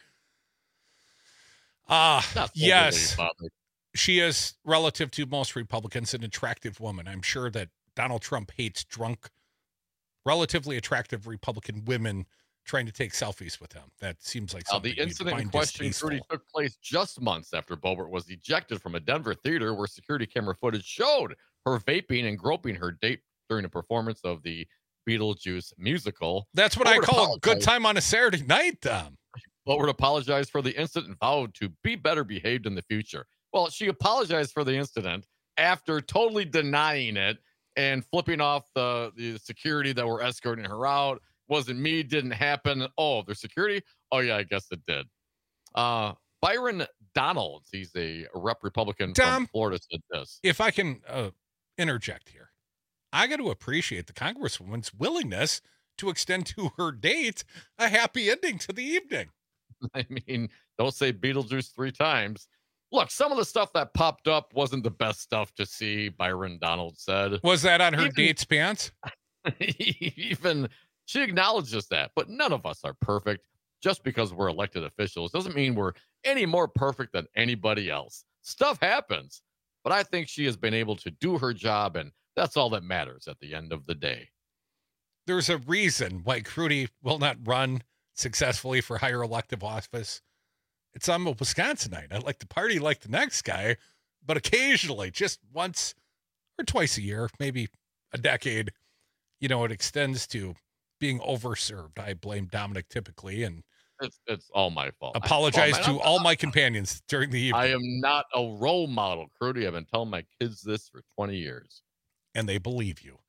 Yes, she is, relative to most Republicans, an attractive woman. I'm sure that Donald Trump hates drunk, relatively attractive Republican women trying to take selfies with him. That seems like something the incident in question, Trudy, took place just months after Boebert was ejected from a Denver theater where security camera footage showed her vaping and groping her date during a performance of the Beetlejuice musical. That's what I call a good time on a Saturday night, Tom. Boebert apologized for the incident and vowed to be better behaved in the future. Well, she apologized for the incident after totally denying it and flipping off the security that were escorting her out. Wasn't me, didn't happen. Oh, there's security? Oh, yeah, I guess it did. Byron Donalds, he's a rep Republican from Florida, said this. If I can interject here, I got to appreciate the Congresswoman's willingness to extend to her date a happy ending to the evening. I mean, don't say Beetlejuice 3 times. Look, some of the stuff that popped up wasn't the best stuff to see, Byron Donalds said. Was that on her date's pants? Even she acknowledges that, but none of us are perfect. Just because we're elected officials doesn't mean we're any more perfect than anybody else. Stuff happens, but I think she has been able to do her job, and that's all that matters at the end of the day. There's a reason why Crudy will not run successfully for higher elective office. It's I'm a Wisconsinite. I like to party like the next guy, but occasionally, just once or twice a year, maybe a decade, it extends to being overserved. I blame Dominic typically, and it's all my fault. Apologize to all my companions during the evening. I am not a role model, Crudy. I've been telling my kids this for 20 years. And they believe you.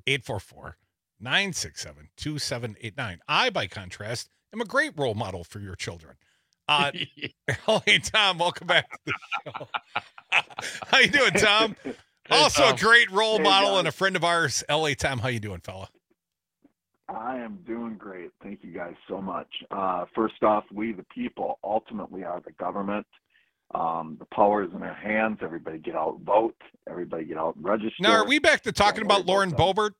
844-967-2789. I, by contrast, am a great role model for your children. Hey, Tom, welcome back to the show. How you doing, Tom? Hey, also Tom. a great role model guys. and a friend of ours. L.A. Tom, how you doing, fella? I am doing great. Thank you guys so much. First off, we the people ultimately are the government, The power is in their hands. Everybody get out, vote. Everybody get out, and register. Now, are we back to talking about Lauren Boebert?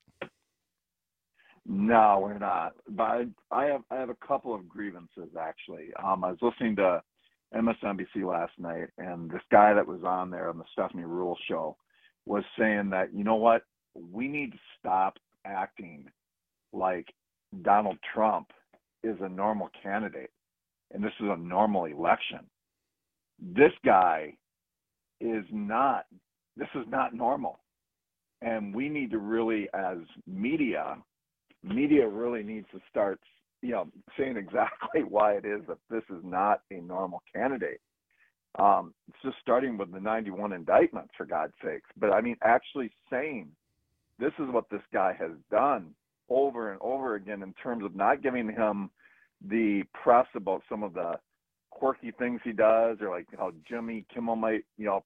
No, we're not. But I have a couple of grievances, actually. I was listening to MSNBC last night, and this guy that was on there on the Stephanie Ruhle show was saying that, you know what, we need to stop acting like Donald Trump is a normal candidate, and this is a normal election. This guy is not. This is not normal, and we need to really, as media really needs to start, saying exactly why it is that this is not a normal candidate. It's just starting with the 91 indictments, for God's sakes. But I mean, actually saying this is what this guy has done over and over again in terms of not giving him the press about some of the quirky things he does, or like how Jimmy Kimmel might,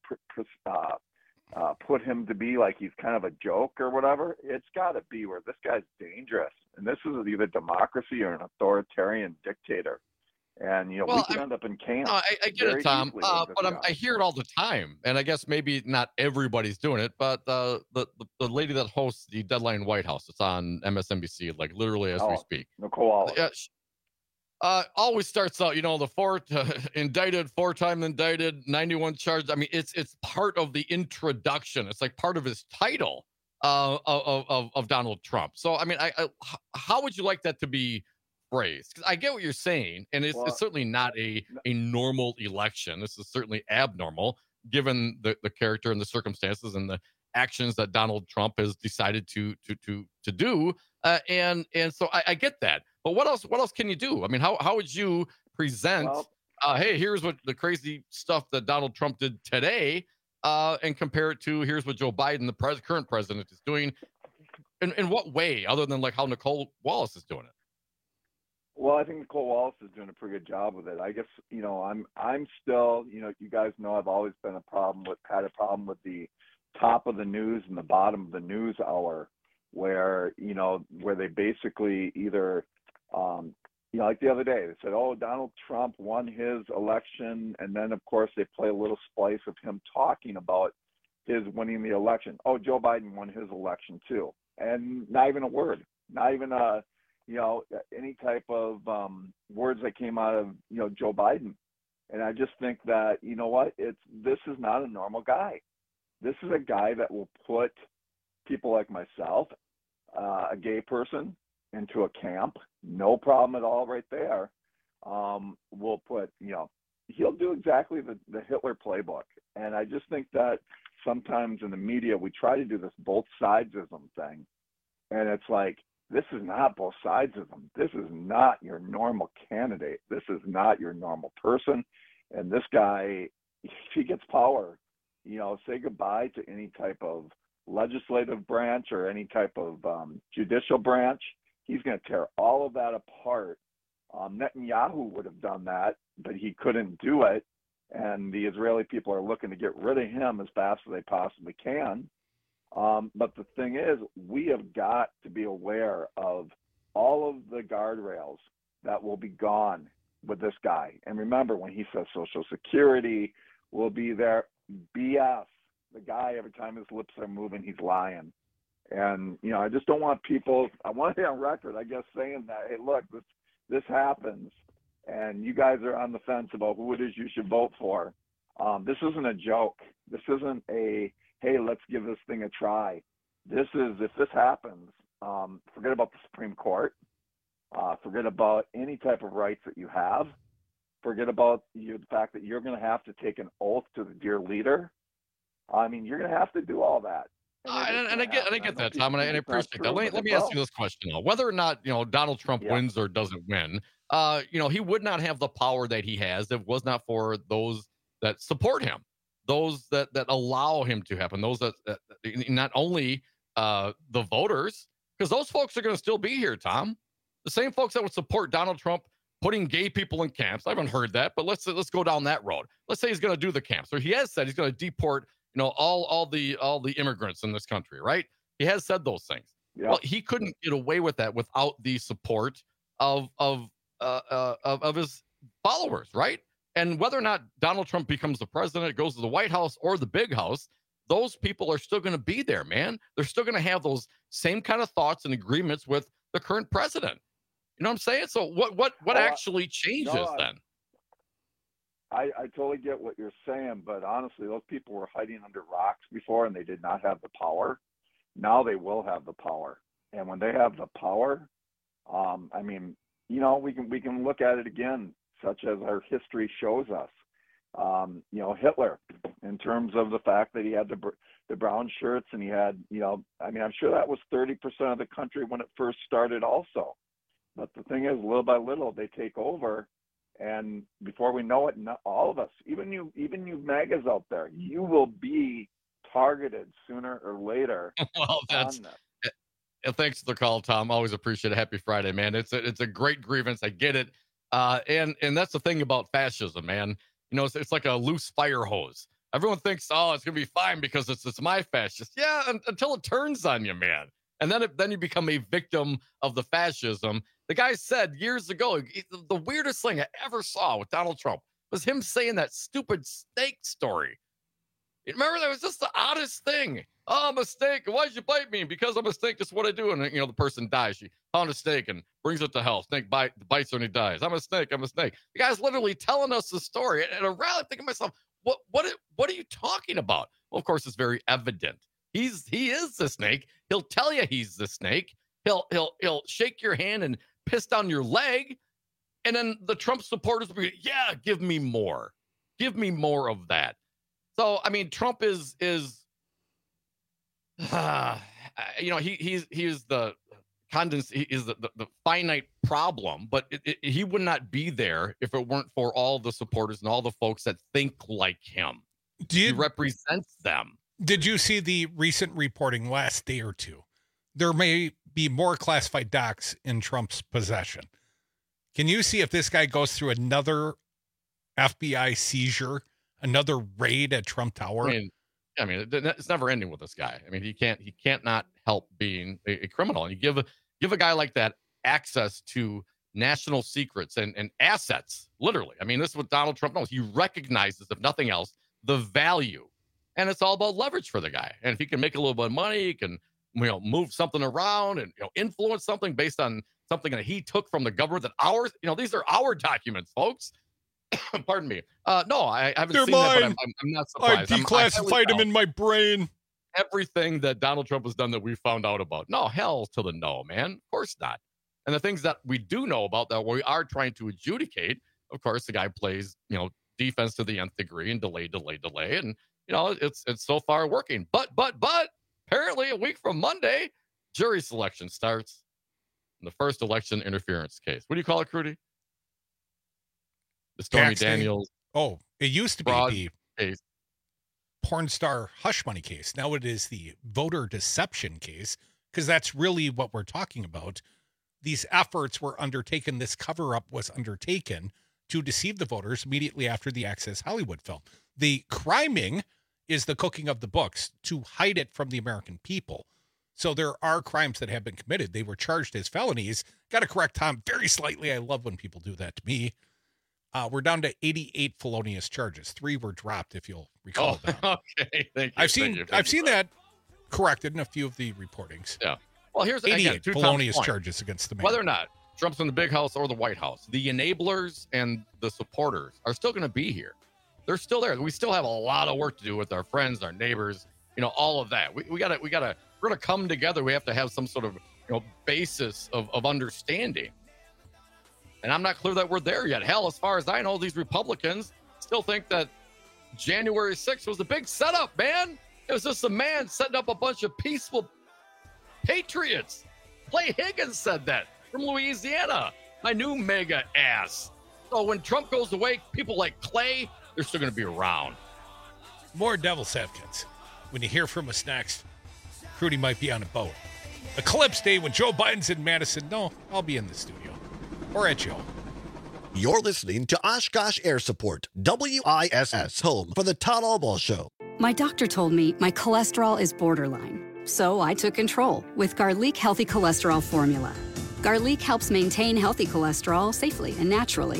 put him to be like he's kind of a joke or whatever. It's got to be where this guy's dangerous, and this is either democracy or an authoritarian dictator. And we can end up in camp. No, I get it, Tom, but I hear it all the time, and I guess maybe not everybody's doing it, but the lady that hosts the Deadline White House, it's on MSNBC, like literally as we speak. Nicole Wallace. Yeah, always starts out, the four-time indicted, 91 charges. I mean, it's part of the introduction. It's like part of his title of Donald Trump. So, I mean, how would you like that to be phrased? Because I get what you're saying, and it's certainly not a normal election. This is certainly abnormal, given the character and the circumstances and the actions that Donald Trump has decided to do. And so I get that. But what else can you do? I mean, how would you present, hey, here's what the crazy stuff that Donald Trump did today, and compare it to here's what Joe Biden, the current president, is doing? In what way, other than like how Nicole Wallace is doing it? Well, I think Nicole Wallace is doing a pretty good job with it. I guess, I'm still, you guys know I've always had a problem with the top of the news and the bottom of the news hour, where they basically either, like the other day, they said, oh, Donald Trump won his election. And then, of course, they play a little splice of him talking about his winning the election. Oh, Joe Biden won his election too. And not even a word, not even any type of words that came out of, Joe Biden. And I just think that, this is not a normal guy. This is a guy that will put people like myself, a gay person, into a camp. No problem at all right there. We'll put, he'll do exactly the Hitler playbook. And I just think that sometimes in the media, we try to do this both sidesism thing. And it's like, this is not both sidesism. This is not your normal candidate. This is not your normal person. And this guy, if he gets power, say goodbye to any type of legislative branch or any type of judicial branch. He's going to tear all of that apart. Netanyahu would have done that, but he couldn't do it. And the Israeli people are looking to get rid of him as fast as they possibly can. But the thing is, we have got to be aware of all of the guardrails that will be gone with this guy. And remember, when he says Social Security will be there, BS. The guy, every time his lips are moving, he's lying. And, I just don't want people, I want to be on record, I guess, saying that, hey, look, this happens, and you guys are on the fence about who it is you should vote for. This isn't a joke. This isn't a, hey, let's give this thing a try. This is, if this happens, forget about the Supreme Court. Forget about any type of rights that you have. Forget about the fact that you're going to have to take an oath to the dear leader. I mean, you're going to have to do all that. And I get that, Tom, and I appreciate that. Let me ask you this question, though. Whether or not, Donald Trump wins or doesn't win, he would not have the power that he has if it was not for those that support him, those that allow him to happen, those that not only the voters, because those folks are going to still be here, Tom. The same folks that would support Donald Trump putting gay people in camps. I haven't heard that, but let's go down that road. Let's say he's going to do the camps, or he has said he's going to deport all the immigrants in this country, right? He has said those things. Yep. Well, he couldn't get away with that without the support of his followers, right? And whether or not Donald Trump becomes the president, goes to the White House or the big house, those people are still going to be there, man. They're still going to have those same kind of thoughts and agreements with the current president. You know what I'm saying? So what actually changes then? I totally get what you're saying, but honestly, those people were hiding under rocks before and they did not have the power. Now they will have the power. And when they have the power, I mean, you know, we can look at it again, such as our history shows us. You know, Hitler, in terms of the fact that he had the brown shirts and he had, you know, I mean, I'm sure that was 30% of the country when it first started also. But the thing is, little by little, they take over. And before we know it, all of us, even you MAGAs out there, you will be targeted sooner or later. Well, thanks for the call, Tom. Always appreciate it. Happy Friday, man. It's a great grievance. I get it. And that's the thing about fascism, man. You know, it's like a loose fire hose. Everyone thinks, oh, it's gonna be fine because it's my fascist. Yeah, until it turns on you, man. And then you become a victim of the fascism. The guy said years ago, the weirdest thing I ever saw with Donald Trump was him saying that stupid snake story. You remember, that was just the oddest thing. Oh, I'm a snake. Why'd you bite me? Because I'm a snake. That's what I do. And, you know, the person dies. She found a snake and brings it to hell. Snake bites her and he dies. I'm a snake. I'm a snake. The guy's literally telling us the story. And around, I'm thinking to myself, what are you talking about? Well, of course, it's very evident. He is the snake. He'll tell you he's the snake. He'll shake your hand and piss down your leg. And then the Trump supporters will be, yeah, give me more. Give me more of that. So, I mean, Trump is you know, he is the finite problem, but he would not be there if it weren't for all the supporters and all the folks that think like him. He represents them. Did you see the recent reporting last day or two? There may be more classified docs in Trump's possession. Can you see if this guy goes through another FBI seizure, another raid at Trump Tower? I mean, it's never ending with this guy. I mean, he can't not help being a criminal. And you give a guy like that access to national secrets and assets, literally. I mean, this is what Donald Trump knows. He recognizes, if nothing else, the value. And it's all about leverage for the guy. And if he can make a little bit of money, he can, you know, move something around and, you know, influence something based on something that he took from the government that ours, you know, these are our documents, folks. Pardon me. No, I haven't seen that, but I'm not surprised. I declassified them in my brain. Everything that Donald Trump has done that we found out about. No, hell to the no, man. Of course not. And the things that we do know about that we are trying to adjudicate, of course, the guy plays, you know, defense to the nth degree and delay. And, you know, it's so far working. But apparently a week from Monday, jury selection starts in the first election interference case. What do you call it, Crudy? The Stormy Daniels. Oh, it used to be the case. Porn star hush money case. Now it is the voter deception case, because that's really what we're talking about. These efforts were undertaken. This cover-up was undertaken to deceive the voters immediately after the Access Hollywood film. The criming is the cooking of the books to hide it from the American people. So there are crimes that have been committed. They were charged as felonies. Got to correct Tom very slightly. I love when people do that to me. We're down to 88 felonious charges. 3 were dropped, if you'll recall. Okay, thank you. I've seen that corrected in a few of the reportings. Yeah. Well, here's 88 felonious charges against the man. Whether or not Trump's in the big house or the White House, the enablers and the supporters are still going to be here. They're still there. We still have a lot of work to do with our friends, our neighbors, you know, all of that. We're going to come together. We have to have some sort of, you know, basis of understanding. And I'm not clear that we're there yet. Hell, as far as I know, these Republicans still think that January 6th was a big setup, man. It was just a man setting up a bunch of peaceful patriots. Clay Higgins said that from Louisiana. My new mega ass. So when Trump goes away, people like Clay, they're still going to be around. More Devil's Advocates. When you hear from us next, Crudy might be on a boat. Eclipse Day when Joe Biden's in Madison. No, I'll be in the studio. Or at Joe. You're listening to Oshkosh Air Support, WISS, home for the Todd Albaugh Show. My doctor told me my cholesterol is borderline, so I took control with Garlic Healthy Cholesterol Formula. Garlic helps maintain healthy cholesterol safely and naturally.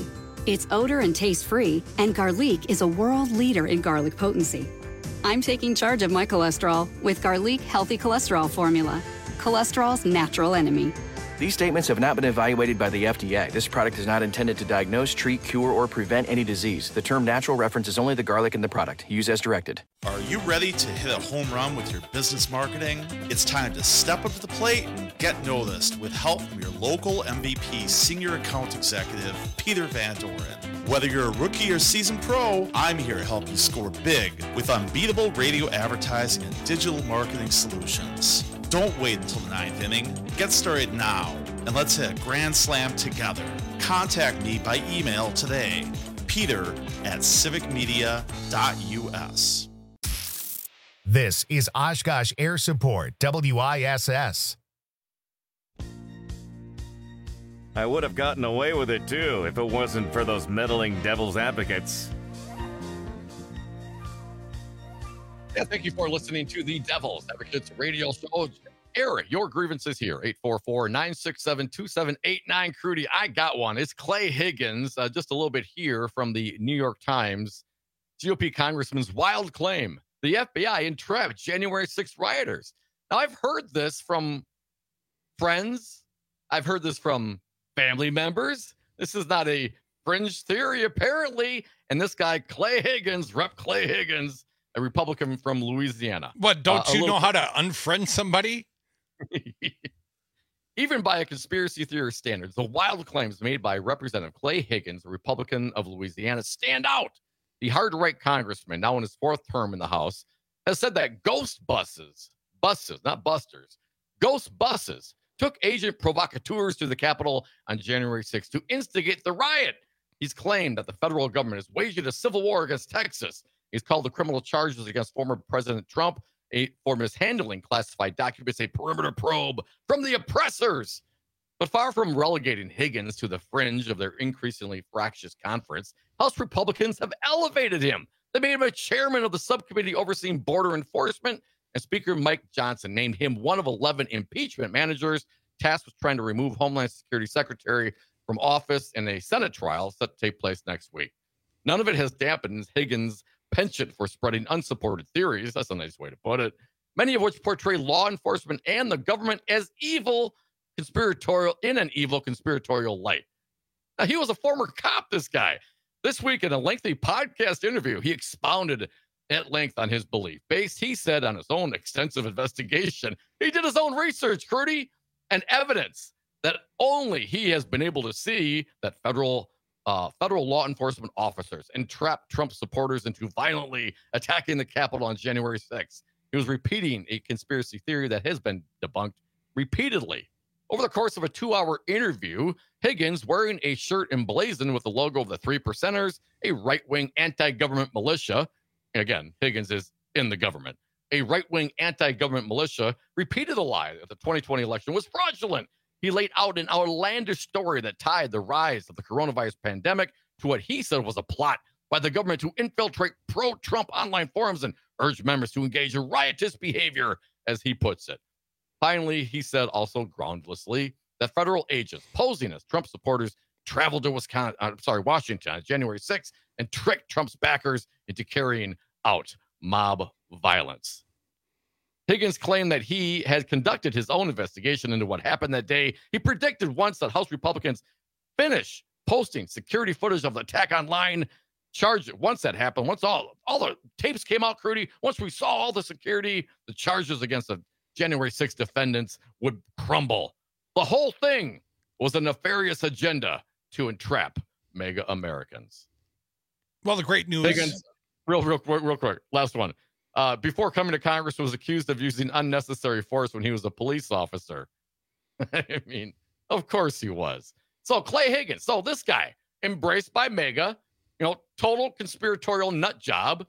It's odor and taste free, and Garlic is a world leader in garlic potency. I'm taking charge of my cholesterol with Garlic Healthy Cholesterol Formula, cholesterol's natural enemy. These statements have not been evaluated by the FDA. This product is not intended to diagnose, treat, cure, or prevent any disease. The term natural references only the garlic in the product. Use as directed. Are you ready to hit a home run with your business marketing? It's time to step up to the plate and get noticed with help from your local MVP Senior Account Executive, Peter Van Doren. Whether you're a rookie or seasoned pro, I'm here to help you score big with unbeatable radio advertising and digital marketing solutions. Don't wait until the ninth inning. Get started now, and let's hit a grand slam together. Contact me by email today, peter@civicmedia.us. This is Oshkosh Air Support, WISS. I would have gotten away with it, too, if it wasn't for those meddling devil's advocates. Yeah, thank you for listening to the Devil's Advocates Radio Show. Air your grievances here, 844-967-2789. Crudy, I got one. It's Clay Higgins, just a little bit here from the New York Times. GOP Congressman's wild claim. The FBI entrapped January 6th rioters. Now, I've heard this from friends. I've heard this from family members. This is not a fringe theory, apparently. And this guy, Clay Higgins, Rep. Clay Higgins, a Republican from Louisiana. What, don't you know how to unfriend somebody? Even by a conspiracy theorist standards, the wild claims made by Representative Clay Higgins, a Republican of Louisiana, stand out. The hard-right congressman, now in his fourth term in the House, has said that ghost buses, not busters, ghost buses took agent provocateurs to the Capitol on January 6th to instigate the riot. He's claimed that the federal government is waging a civil war against Texas. He's called the criminal charges against former President Trump for mishandling classified documents a perimeter probe from the oppressors. But far from relegating Higgins to the fringe of their increasingly fractious conference, House Republicans have elevated him. They made him a chairman of the subcommittee overseeing border enforcement, and Speaker Mike Johnson named him one of 11 impeachment managers tasked with trying to remove Homeland Security Secretary from office in a Senate trial set to take place next week. None of it has dampened Higgins' penchant for spreading unsupported theories. That's a nice way to put it. Many of which portray law enforcement and the government as evil, conspiratorial, in an evil conspiratorial light. Now, he was a former cop, this guy. This week, in a lengthy podcast interview, he expounded at length on his belief, based, he said, on his own extensive investigation. He did his own research, Curdy, and evidence that only he has been able to see that federal law enforcement officers entrapped Trump supporters into violently attacking the Capitol on January 6th. He was repeating a conspiracy theory that has been debunked repeatedly. Over the course of a 2-hour interview, Higgins, wearing a shirt emblazoned with the logo of the Three Percenters, a right-wing anti-government militia, and again, Higgins is in the government, a right-wing anti-government militia, repeated a lie that the 2020 election was fraudulent. He laid out an outlandish story that tied the rise of the coronavirus pandemic to what he said was a plot by the government to infiltrate pro-Trump online forums and urge members to engage in riotous behavior, as he puts it. Finally, he said also groundlessly that federal agents posing as Trump supporters traveled to Washington on January 6th and tricked Trump's backers into carrying out mob violence. Higgins claimed that he had conducted his own investigation into what happened that day. He predicted once that House Republicans finish posting security footage of the attack online. Once that happened, once all the tapes came out, Crudy, once we saw all the security, the charges against the January 6th defendants would crumble. The whole thing was a nefarious agenda to entrap MAGA Americans. Well, the great news. Higgins, real quick, last one. Before coming to Congress, was accused of using unnecessary force when he was a police officer. I mean, of course he was. So Clay Higgins, so this guy, embraced by MAGA, total conspiratorial nut job,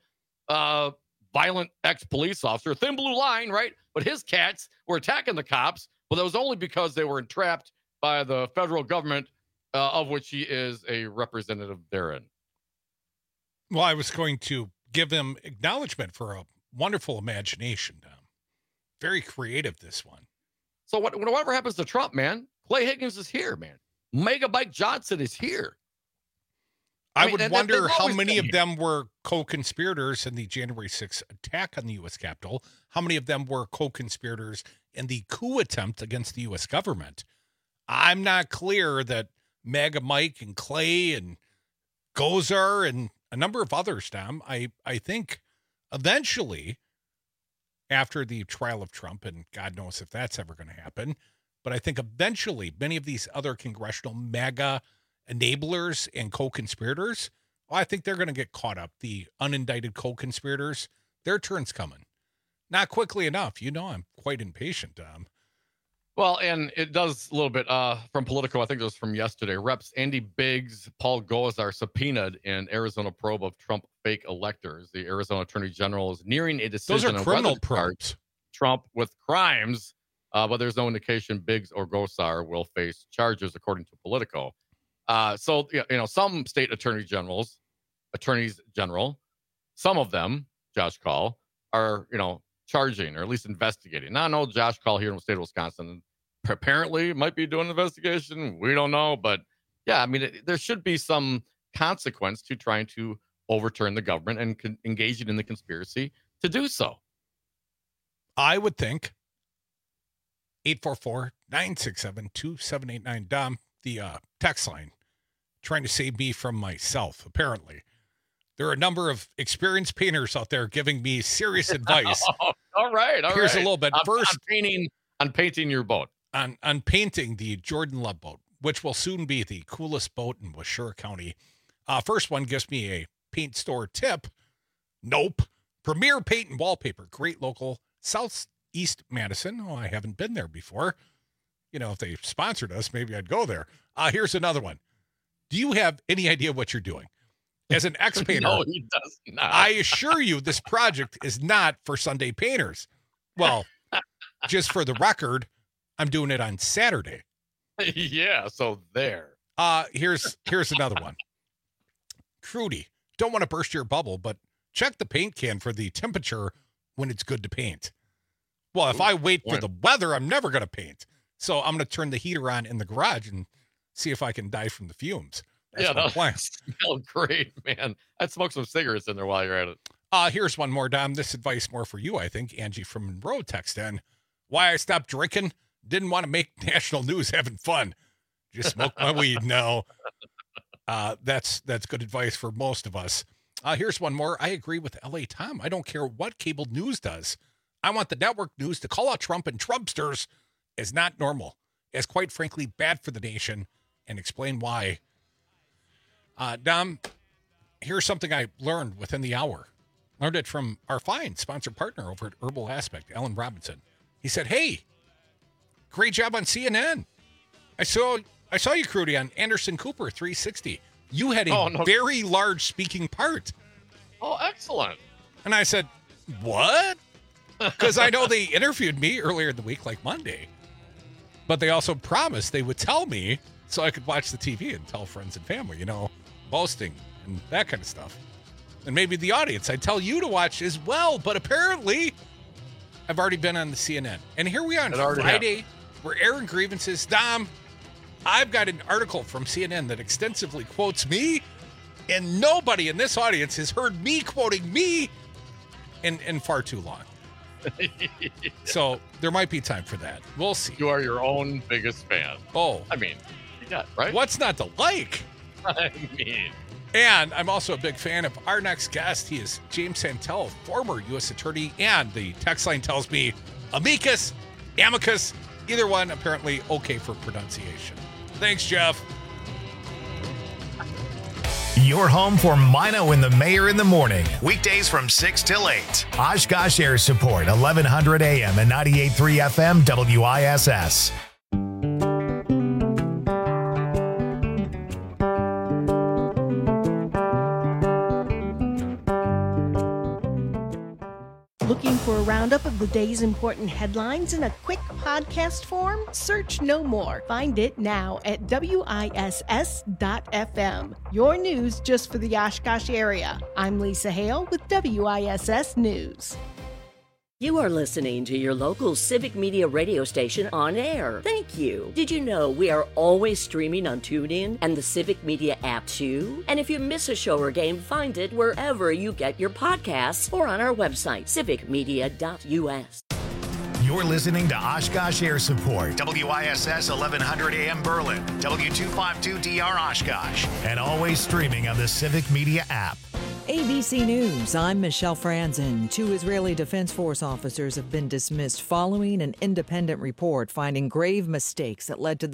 violent ex-police officer, thin blue line, right? But his cats were attacking the cops, but that was only because they were entrapped by the federal government, of which he is a representative therein. Well, I was going to give him acknowledgement for a wonderful imagination, Tom. Very creative, this one. So whatever happens to Trump, man, Clay Higgins is here, man. Mega Mike Johnson is here. I would wonder how many of them were co-conspirators in the January 6th attack on the U.S. Capitol. How many of them were co-conspirators in the coup attempt against the U.S. government? I'm not clear that MAGA Mike and Clay and Gosar and a number of others, Tom, I think eventually, after the trial of Trump, and God knows if that's ever going to happen, but I think eventually many of these other congressional MAGA enablers and co-conspirators, I think they're going to get caught up. The unindicted co-conspirators, their turn's coming. Not quickly enough. You know, I'm quite impatient, Tom. Well, and it does a little bit from Politico. I think it was from yesterday. Reps Andy Biggs, Paul Gosar subpoenaed in Arizona probe of Trump fake electors. The Arizona Attorney General is nearing a decision on criminal whether to charge Trump with crimes, but there's no indication Biggs or Gosar will face charges, according to Politico. So, you know, some state attorneys general, some of them, Josh Kaul, are, you know, charging or at least investigating. Now, I know Josh Kaul here in the state of Wisconsin apparently might be doing an investigation. We don't know. But yeah, I mean, there should be some consequence to trying to overturn the government and engaging in the conspiracy to do so. I would think. 844-967-2789. Dom, the text line, trying to save me from myself, apparently. There are a number of experienced painters out there giving me serious advice. All right. Here's a little bit. First, on painting your boat. On painting the Jordan Love boat, which will soon be the coolest boat in Washura County. First one gives me a paint store tip. Nope. Premier Paint and Wallpaper. Great local. Southeast Madison. Oh, I haven't been there before. You know, if they sponsored us, maybe I'd go there. Here's another one. Do you have any idea what you're doing? As an ex-painter, No, he does not. I assure you this project is not for Sunday painters. Well, just for the record, I'm doing it on Saturday. Yeah, so there. Here's another one. Crudy, don't want to burst your bubble, but check the paint can for the temperature when it's good to paint. Well, if I wait for the weather, I'm never going to paint. So I'm going to turn the heater on in the garage and see if I can die from the fumes. That's my plan. Smell great, man. I'd smoke some cigarettes in there while you're at it. Here's one more, Dom. This advice more for you, I think. Angie from Monroe text in. Why I stopped drinking? Didn't want to make national news having fun. Just smoke my weed. No. That's good advice for most of us. Here's one more. I agree with LA Tom. I don't care what cable news does. I want the network news to call out Trump and Trumpsters as not normal, as quite frankly bad for the nation, and explain why. Dom, here's something I learned within the hour. Learned it from our fine sponsor partner over at Herbal Aspect, Alan Robinson. He said, hey, great job on CNN. I saw you, Crudy, on Anderson Cooper 360. You had a very large speaking part. Oh, excellent. And I said, what? Because I know they interviewed me earlier in the week, like Monday. But they also promised they would tell me so I could watch the TV and tell friends and family, you know, boasting and that kind of stuff. And maybe the audience, I'd tell you to watch as well. But apparently, I've already been on the CNN. And here we are on Friday. We're airing grievances. Dom, I've got an article from CNN that extensively quotes me, and nobody in this audience has heard me quoting me in far too long. So there might be time for that. We'll see. You are your own biggest fan. Oh. I mean, yeah, right? What's not to like? I mean. And I'm also a big fan of our next guest. He is James Santel, former U.S. attorney, and the text line tells me amicus, either one apparently okay for pronunciation. Thanks, Jeff. Your home for Mino and the Mayor in the morning. Weekdays from 6 till 8. Oshkosh Air Support, 1100 AM and 98.3 FM WISS. Looking for a roundup of the day's important headlines in a quick podcast form? Search No More. Find it now at WISS.FM. Your news just for the Oshkosh area. I'm Lisa Hale with WISS News. You are listening to your local Civic Media radio station on air. Thank you. Did you know we are always streaming on TuneIn and the Civic Media app too? And if you miss a show or game, find it wherever you get your podcasts or on our website, civicmedia.us. You're listening to Oshkosh Air Support, WISS 1100 AM Berlin, W252DR Oshkosh, and always streaming on the Civic Media app. ABC News, I'm Michelle Franzen. 2 Israeli Defense Force officers have been dismissed following an independent report finding grave mistakes that led to the